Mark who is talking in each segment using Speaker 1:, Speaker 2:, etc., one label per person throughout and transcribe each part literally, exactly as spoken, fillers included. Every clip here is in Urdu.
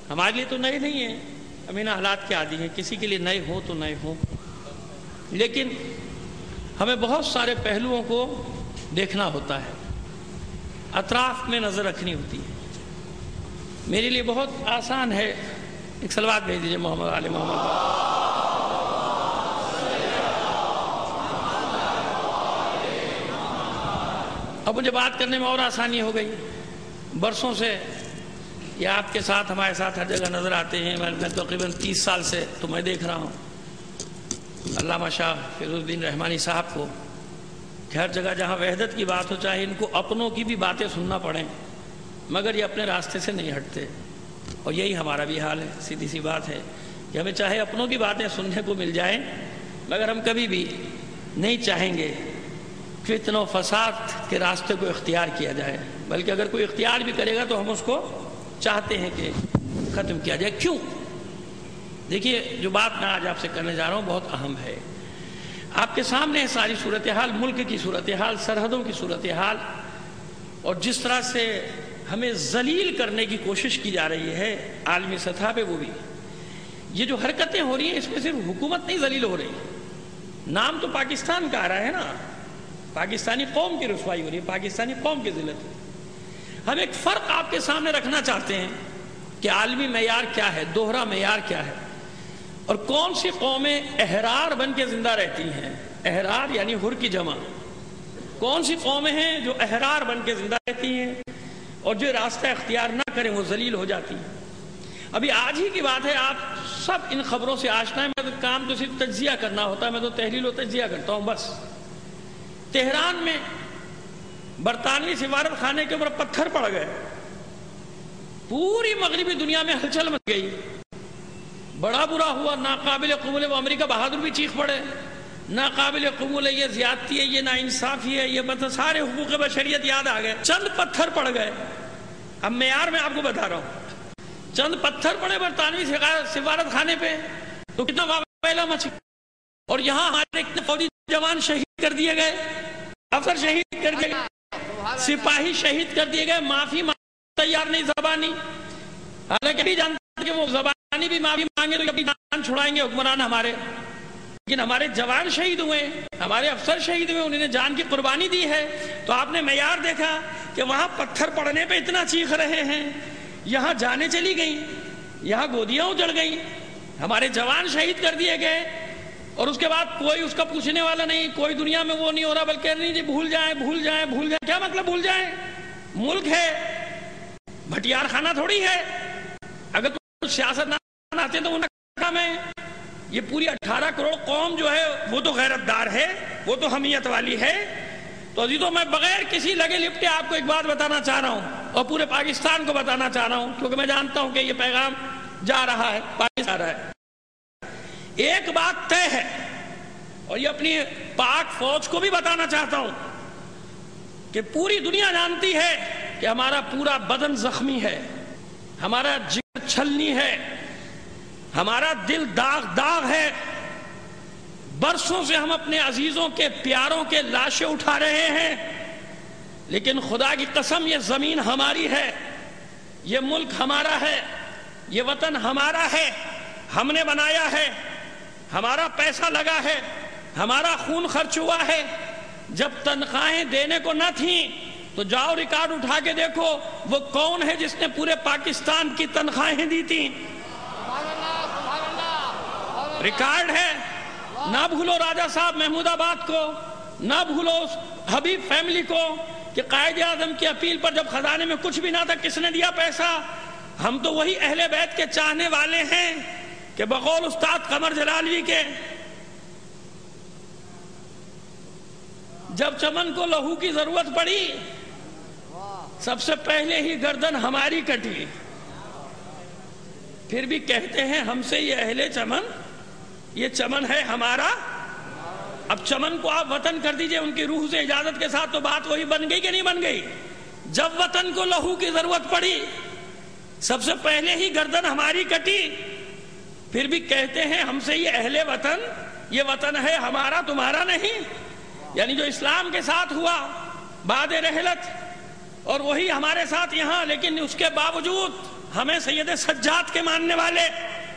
Speaker 1: ہمارے لیے تو نئے نہیں ہیں، ہم ان حالات کے عادی ہیں، کسی کے لیے نئے ہوں تو نئے ہوں، لیکن ہمیں بہت سارے پہلوؤں کو دیکھنا ہوتا ہے، اطراف میں نظر رکھنی ہوتی ہے۔ میرے لیے بہت آسان ہے، ایک صلوات بھیج دیجیے محمد علی محمد۔ اب مجھے بات کرنے میں اور آسانی ہو گئی، برسوں سے یہ آپ کے ساتھ ہمارے ساتھ ہر جگہ نظر آتے ہیں، میں تقریباً تیس سال سے تو میں دیکھ رہا ہوں علامہ شاہ فیروز الدین رحمانی صاحب کو کہ ہر جگہ جہاں وحدت کی بات ہو، چاہے ان کو اپنوں کی بھی باتیں سننا پڑیں، مگر یہ اپنے راستے سے نہیں ہٹتے، اور یہی ہمارا بھی حال ہے۔ سیدھی سی بات ہے کہ ہمیں چاہے اپنوں کی باتیں سننے کو مل جائیں، مگر ہم کبھی بھی نہیں چاہیں گے فتنہ و فساد کے راستے کو اختیار کیا جائے، بلکہ اگر کوئی اختیار بھی کرے گا تو ہم اس کو چاہتے ہیں کہ ختم کیا جائے۔ کیوں؟ دیکھیے، جو بات میں آج آپ سے کرنے جا رہا ہوں بہت اہم ہے۔ آپ کے سامنے ہے ساری صورتحال، ملک کی صورتحال، سرحدوں کی صورتحال، اور جس طرح سے ہمیں ذلیل کرنے کی کوشش کی جا رہی ہے عالمی سطح پہ، وہ بھی یہ جو حرکتیں ہو رہی ہیں اس میں صرف حکومت نہیں ذلیل ہو رہی، نام تو پاکستان کا آ رہا ہے نا، پاکستانی قوم کی رسوائی ہو رہی ہے، پاکستانی قوم کی ذلت۔ ہم ایک فرق آپ کے سامنے رکھنا چاہتے ہیں کہ عالمی معیار کیا ہے، دوہرا معیار کیا ہے، اور کون سی قومیں احرار بن کے زندہ رہتی ہیں۔ احرار یعنی حر کی جمع، کون سی قومیں ہیں جو احرار بن کے زندہ رہتی ہیں اور جو راستہ اختیار نہ کریں وہ ذلیل ہو جاتی ہیں۔ ابھی آج ہی کی بات ہے، آپ سب ان خبروں سے آشنا ہے، میں تو کام تو صرف تجزیہ کرنا ہوتا ہے، میں تو تحلیل و تجزیہ کرتا ہوں بس۔ تہران میں برطانوی سفارت خانے کے اوپر پتھر پڑ گئے، پوری مغربی دنیا میں ہلچل مچ گئی، بڑا برا ہوا، ناقابل قبول ہے۔ وہ امریکہ بہادر بھی چیخ پڑے، ناقابل قبول ہے، یہ زیادتی ہے، یہ ناانصافی ہے، یہ مطلب سارے حقوق بشریت یاد آ گئے۔ چند پتھر پڑ گئے، اب معیار میں آپ کو بتا رہا ہوں، چند پتھر پڑے برطانوی سفارت خانے پہ تو کتنا واویلا مچ گیا، اور یہاں ہمارے اتنے فوجی جوان شہید کر دیے گئے، افسر شہید کر دیے گئے، سپاہی شہید کر دیے گئے، معافی تیار نہیں زبانی، حالانکہ بھی جانتے کہ وہ زبانی بھی معافی مانگے تو کبھی جان چھڑائیں گے حکمران ہمارے، لیکن ہمارے جوان شہید ہوئے، ہمارے افسر شہید ہوئے، انہوں نے جان کی قربانی دی ہے۔ تو آپ نے معیار دیکھا کہ وہاں پتھر پڑنے پہ اتنا چیخ رہے ہیں، یہاں جانیں چلی گئیں، یہاں گودیاں اجڑ گئیں، ہمارے جوان شہید کر دیے گئے، اور اس کے بعد کوئی اس کا پوچھنے والا نہیں، کوئی دنیا میں وہ نہیں ہو رہا، بلکہ نہیں جی بھول جائیں بھول جائیں بھول جائیں۔ کیا مطلب بھول جائیں؟ ملک ہے، بھٹیار خانہ تھوڑی ہے، اگر تو سیاست نہ آتے تو انہیں کام ہے۔ یہ پوری اٹھارہ کروڑ قوم جو ہے وہ تو غیرت دار ہے، وہ تو حمیت والی ہے۔ تو عزیزوں، میں بغیر کسی لگے لپٹے آپ کو ایک بات بتانا چاہ رہا ہوں، اور پورے پاکستان کو بتانا چاہ رہا ہوں، کیونکہ میں جانتا ہوں کہ یہ پیغام جا رہا ہے، پاکستان جا رہا ہے۔ ایک بات طے ہے، اور یہ اپنی پاک فوج کو بھی بتانا چاہتا ہوں کہ پوری دنیا جانتی ہے کہ ہمارا پورا بدن زخمی ہے، ہمارا جگر چھلنی ہے، ہمارا دل داغ داغ ہے، برسوں سے ہم اپنے عزیزوں کے پیاروں کے لاشیں اٹھا رہے ہیں، لیکن خدا کی قسم یہ زمین ہماری ہے، یہ ملک ہمارا ہے، یہ وطن ہمارا ہے، ہم نے بنایا ہے، ہمارا پیسہ لگا ہے، ہمارا خون خرچ ہوا ہے۔ جب تنخواہیں دینے کو نہ تھیں تو جاؤ ریکارڈ اٹھا کے دیکھو وہ کون ہے جس نے پورے پاکستان کی تنخواہیں دی تھیں، ریکارڈ ہے۔ نہ بھولو راجہ صاحب محمود آباد کو، نہ بھولو حبیب فیملی کو کہ قائد اعظم کی اپیل پر جب خزانے میں کچھ بھی نہ تھا کس نے دیا پیسہ۔ ہم تو وہی اہل بیت کے چاہنے والے ہیں کہ بقول استاد قمر جلالوی کے، جب چمن کو لہو کی ضرورت پڑی سب سے پہلے ہی گردن ہماری کٹی، پھر بھی کہتے ہیں ہم سے یہ اہل چمن، یہ چمن ہے ہمارا۔ اب چمن کو آپ وطن کر دیجئے ان کی روح سے اجازت کے ساتھ، تو بات وہی بن گئی کہ نہیں بن گئی؟ جب وطن کو لہو کی ضرورت پڑی سب سے پہلے ہی گردن ہماری کٹی، پھر بھی کہتے ہیں ہم سے یہ اہل وطن، یہ وطن ہے ہمارا تمہارا نہیں۔ یعنی جو اسلام کے ساتھ ہوا بعد رحلت، اور وہی ہمارے ساتھ یہاں، لیکن اس کے باوجود ہمیں سید سجاد کے ماننے والے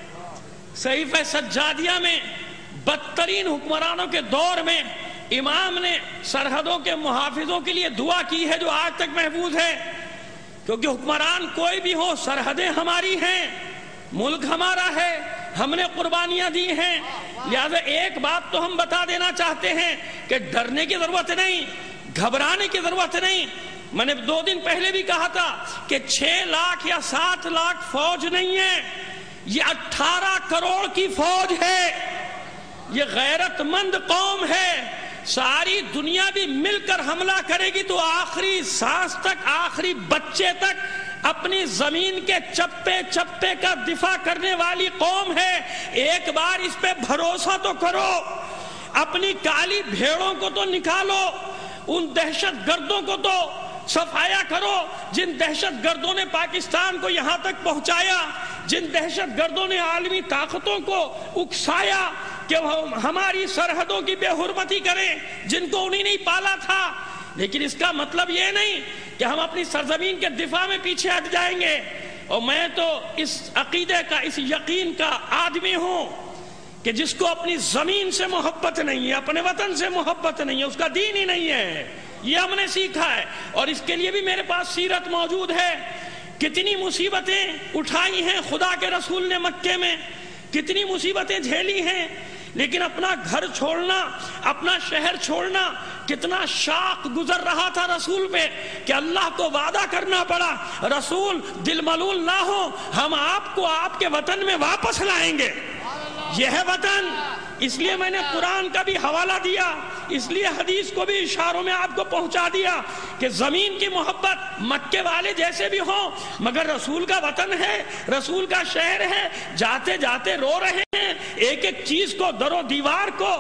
Speaker 1: صحیفہ سجادیہ میں بدترین حکمرانوں کے دور میں امام نے سرحدوں کے محافظوں کے لیے دعا کی ہے جو آج تک محفوظ ہے، کیونکہ حکمران کوئی بھی ہو سرحدیں ہماری ہیں، ملک ہمارا ہے، ہم نے قربانیاں دی ہیں، لہذا ایک بات تو ہم بتا دینا چاہتے ہیں کہ ڈرنے کی ضرورت نہیں، گھبرانے کی ضرورت نہیں۔ میں نے دو دن پہلے بھی کہا تھا کہ چھ لاکھ یا سات لاکھ فوج نہیں ہے، یہ اٹھارہ کروڑ کی فوج ہے، یہ غیرت مند قوم ہے، ساری دنیا بھی مل کر حملہ کرے گی تو آخری سانس تک، آخری بچے تک اپنی زمین کے چپے چپے کا دفاع کرنے والی قوم ہے۔ ایک بار اس پہ بھروسہ تو کرو، اپنی کالی بھیڑوں کو تو نکالو، ان دہشت گردوں کو تو صفایا کرو جن دہشت گردوں نے پاکستان کو یہاں تک پہنچایا، جن دہشت گردوں نے عالمی طاقتوں کو اکسایا کہ وہ ہماری سرحدوں کی بے حرمتی کریں، جن کو انہیں نہیں پالا تھا۔ لیکن اس کا مطلب یہ نہیں کہ ہم اپنی سرزمین کے دفاع میں پیچھے ہٹ جائیں گے۔ اور میں تو اس عقیدے کا، اس یقین کا آدمی ہوں کہ جس کو اپنی زمین سے محبت نہیں ہے، اپنے وطن سے محبت نہیں ہے، اس کا دین ہی نہیں ہے، یہ ہم نے سیکھا ہے۔ اور اس کے لیے بھی میرے پاس سیرت موجود ہے، کتنی مصیبتیں اٹھائی ہیں خدا کے رسول نے مکے میں، کتنی مصیبتیں جھیلی ہیں، لیکن اپنا گھر چھوڑنا، اپنا شہر چھوڑنا کتنا شاق گزر رہا تھا رسول پہ کہ اللہ کو وعدہ کرنا پڑا، رسول دل ملول نہ ہو، ہم آپ کو آپ کے وطن میں واپس لائیں گے، یہ ہے وطن۔ اس لیے میں نے قرآن کا بھی حوالہ دیا، اس لیے حدیث کو بھی اشاروں میں آپ کو پہنچا دیا کہ زمین کی محبت مکے والے جیسے بھی ہوں، مگر رسول کا وطن ہے، رسول کا شہر ہے، جاتے جاتے رو رہے ہیں، ایک ایک چیز کو، در و دیوار کو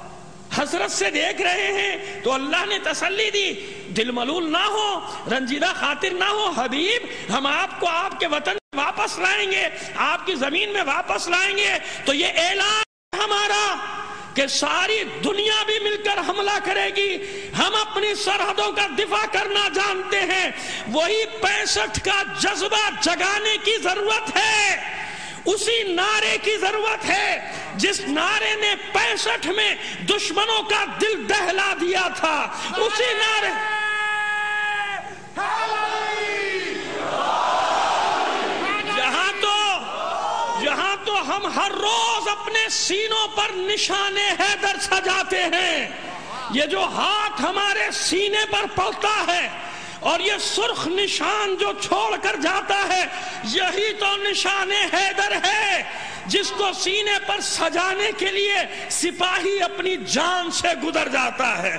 Speaker 1: حسرت سے دیکھ رہے ہیں، تو اللہ نے تسلی دی، دل ملول نہ ہو، رنجیدہ خاطر نہ ہو، حبیب ہم آپ کو آپ کے وطن میں واپس لائیں گے، آپ کی زمین میں واپس لائیں گے۔ تو یہ اعلان ہمارا کہ ساری دنیا بھی مل کر حملہ کرے گی، ہم اپنی سرحدوں کا دفاع کرنا جانتے ہیں، وہی پینسٹھ کا جذبہ جگانے کی ضرورت ہے، اسی نعرے کی ضرورت ہے جس نعرے نے پینسٹھ میں دشمنوں کا دل دہلا دیا تھا، اسی نعرے۔ یہاں تو یہاں تو ہم ہر روز اپنے سینوں پر نشان حیدر سجاتے ہیں، یہ جو ہاتھ ہمارے سینے پر پڑتا ہے اور یہ سرخ نشان جو چھوڑ کر جاتا ہے، یہی تو نشان حیدر ہے جس کو سینے پر سجانے کے لیے سپاہی اپنی جان سے گزر جاتا ہے۔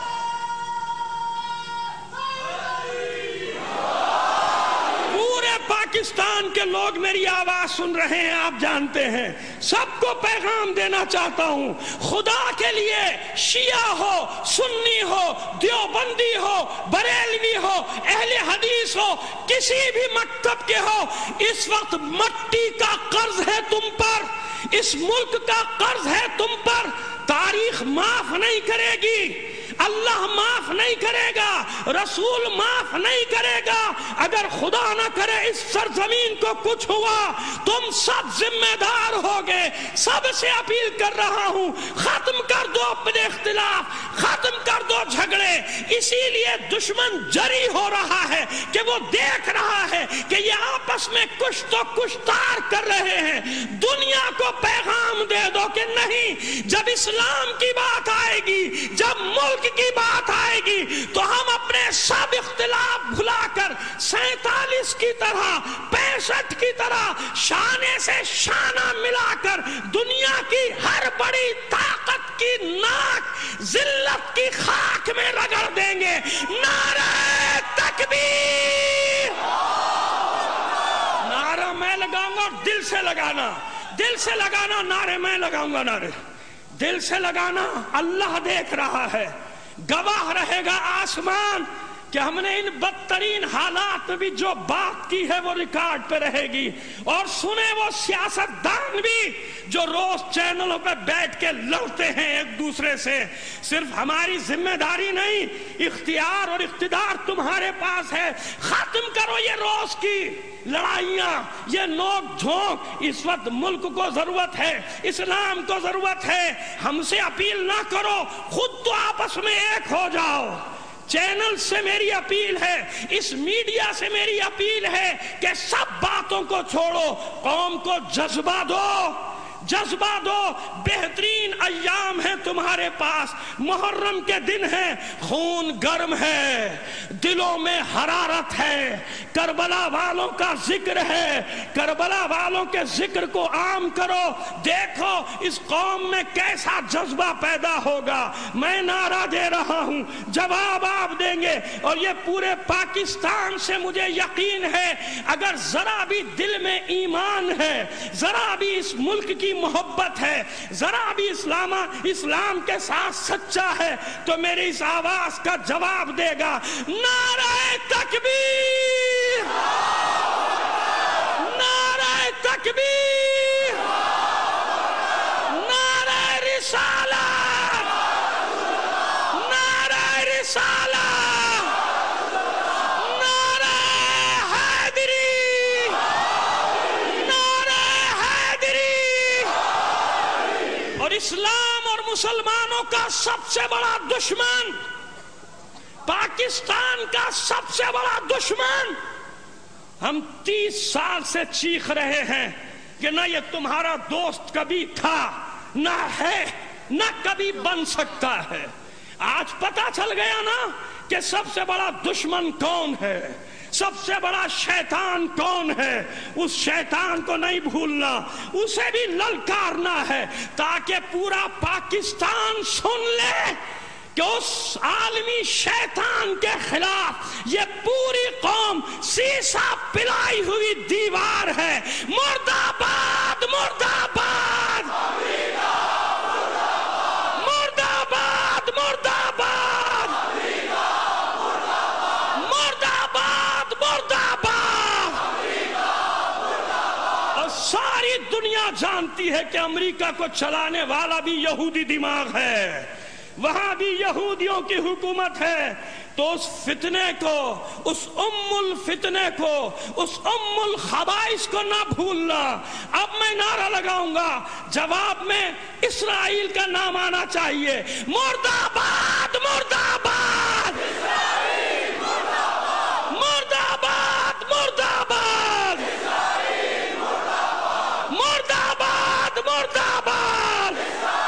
Speaker 1: پاکستان کے لوگ میری آواز سن رہے ہیں، آپ جانتے ہیں، سب کو پیغام دینا چاہتا ہوں، خدا کے لیے شیعہ ہو، سنی ہو، دیوبندی ہو، بریلوی ہو، اہل حدیث ہو، کسی بھی مکتب کے ہو، اس وقت مٹی کا قرض ہے تم پر، اس ملک کا قرض ہے تم پر، تاریخ معاف نہیں کرے گی، اللہ معاف نہیں کرے گا، رسول معاف نہیں کرے گا۔ اگر خدا نہ کرے اس سرزمین کو کچھ ہوا، تم سب ذمہ دار ہوگے۔ سب سے اپیل کر رہا ہوں، ختم کر دو اپنے اختلاف، ختم کر دو جھگڑے۔ اسی لیے دشمن جری ہو رہا ہے کہ وہ دیکھ رہا ہے کہ یہ آپس میں کچھ تو کچھ تار کر رہے ہیں۔ دنیا کو پیغام دے دو کہ نہیں، جب اسلام کی بات آئے گی، جب ملک کی بات آئے گی، تو ہم اپنے سب اختلاف بھلا کر سینتالیس کی طرح، پینسٹھ کی طرح شانے سے شانہ ملا کر دنیا کی ہر بڑی طاقت کی ناک ذلت کی خاک میں رگڑ دیں گے۔ نعرہ تکبیر! نعرہ میں لگاؤں گا، دل سے لگانا، دل سے لگانا، نعرے میں لگاؤں گا، نعرے دل سے لگانا۔ اللہ دیکھ رہا ہے، گواہ رہے گا آسمان، کہ ہم نے ان بدترین حالات میں بھی جو بات کی ہے وہ ریکارڈ پہ رہے گی، اور سنے وہ سیاستدان بھی جو روز چینلوں پہ بیٹھ کے لڑتے ہیں ایک دوسرے سے۔ صرف ہماری ذمہ داری نہیں، اختیار اور اقتدار تمہارے پاس ہے۔ ختم کرو یہ روز کی لڑائیاں، یہ نوک جھونک۔ اس وقت ملک کو ضرورت ہے، اسلام کو ضرورت ہے۔ ہم سے اپیل نہ کرو، خود تو آپس میں ایک ہو جاؤ۔ چینل سے میری اپیل ہے، اس میڈیا سے میری اپیل ہے کہ سب باتوں کو چھوڑو، قوم کو جذبہ دو، جذبہ دو۔ بہترین ایام ہیں تمہارے پاس، محرم کے دن ہیں، خون گرم ہے، دلوں میں حرارت ہے، کربلا والوں کا ذکر ہے، کربلا والوں کے ذکر کو عام کرو۔ دیکھو اس قوم میں کیسا جذبہ پیدا ہوگا۔ میں نعرہ دے رہا ہوں، جواب آپ دیں گے، اور یہ پورے پاکستان سے مجھے یقین ہے اگر ذرا بھی دل میں ایمان ہے، ذرا بھی اس ملک کی محبت ہے، ذرا بھی اسلام اسلام کے ساتھ سچا ہے، تو میری اس آواز کا جواب دے گا۔ نعرہ تکبیر، نعرہ تکبیر، نعرہ رسالت، نعرہ رسالت، نعرہ حیدری، نعرہ حیدری۔ اور اسلام اور مسلمانوں کا سب سے بڑا دشمن، پاکستان کا سب سے بڑا دشمن، ہم تیس سال سے چیخ رہے ہیں کہ نہ یہ تمہارا دوست کبھی تھا، نہ ہے، نہ کبھی بن سکتا ہے۔ آج پتہ چل گیا نا کہ سب سے بڑا دشمن کون ہے، سب سے بڑا شیطان کون ہے۔ اس شیطان کو نہیں بھولنا، اسے بھی للکارنا ہے، تاکہ پورا پاکستان سن لے کہ اس عالمی شیطان کے خلاف یہ پوری قوم سیسا پلائی ہوئی دیوار ہے۔ مرد آباد، مرد آباد، مرد آباد، مرد آباد، مرد آباد، مرد آباد۔ اور ساری دنیا جانتی ہے کہ امریکہ کو چلانے والا بھی یہودی دماغ ہے، وہاں بھی یہودیوں کی حکومت ہے۔ تو اس فتنے کو، اس ام الفتنے کو، اس ام الخبائث کو نہ بھولنا۔ اب میں نعرہ لگاؤں گا، جواب میں اسرائیل کا نام آنا چاہیے۔ مرد آباد، مرد آباد، مرد آباد، مرد آباد، مرد آباد، مرد آباد۔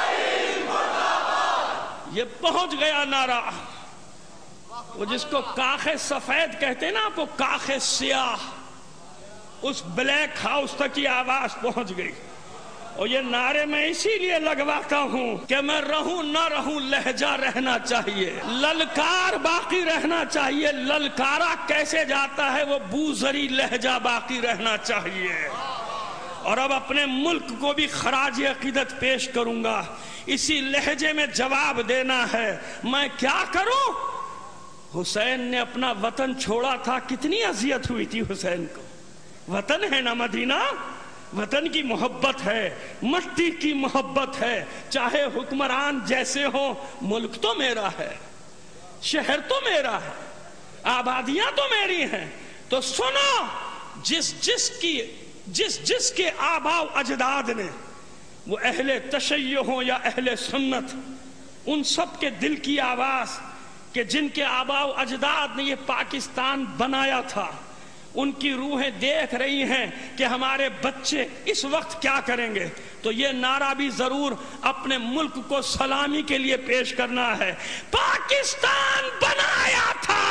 Speaker 1: یہ پہنچ گیا نعرہ، وہ جس کو کاخ سفید کہتے ہیں نا، آپ کو کاخ سیاہ، اس بلیک ہاؤس تک یہ آواز پہنچ گئی۔ اور یہ نعرے میں اسی لیے لگواتا ہوں کہ میں رہوں نہ رہوں، لہجہ رہنا چاہیے، للکار باقی رہنا چاہیے۔ للکارا کیسے جاتا ہے، وہ بوزری لہجہ باقی رہنا چاہیے۔ اور اب اپنے ملک کو بھی خراج عقیدت پیش کروں گا، اسی لہجے میں جواب دینا ہے۔ میں کیا کروں؟ حسین نے اپنا وطن چھوڑا تھا، کتنی اذیت ہوئی تھی حسین کو۔ وطن ہے نا مدینہ، وطن کی محبت ہے، مٹی کی محبت ہے، چاہے حکمران جیسے ہوں، ملک تو میرا ہے، شہر تو میرا ہے، آبادیاں تو میری ہیں۔ تو سنو، جس جس کی جس جس کے آباء و اجداد نے، وہ اہل تشیع ہوں یا اہل سنت، ان سب کے دل کی آواز کہ جن کے آباء و اجداد نے یہ پاکستان بنایا تھا، ان کی روحیں دیکھ رہی ہیں کہ ہمارے بچے اس وقت کیا کریں گے۔ تو یہ نعرہ بھی ضرور اپنے ملک کو سلامی کے لیے پیش کرنا ہے۔ پاکستان بنایا تھا،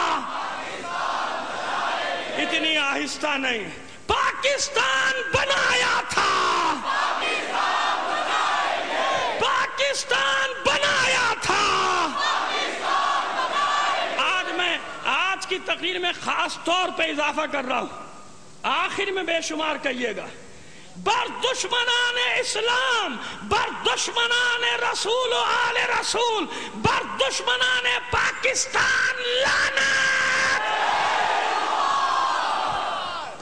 Speaker 1: اتنی آہستہ نہیں، پاکستان بنایا تھا، پاکستان بنایا تھا۔ آج میں آج کی تقریر میں خاص طور پہ اضافہ کر رہا ہوں، آخر میں بے شمار کہیے گا بر دشمنان اسلام، بر دشمنان رسول و آل رسول، بر دشمنان پاکستان لعنت۔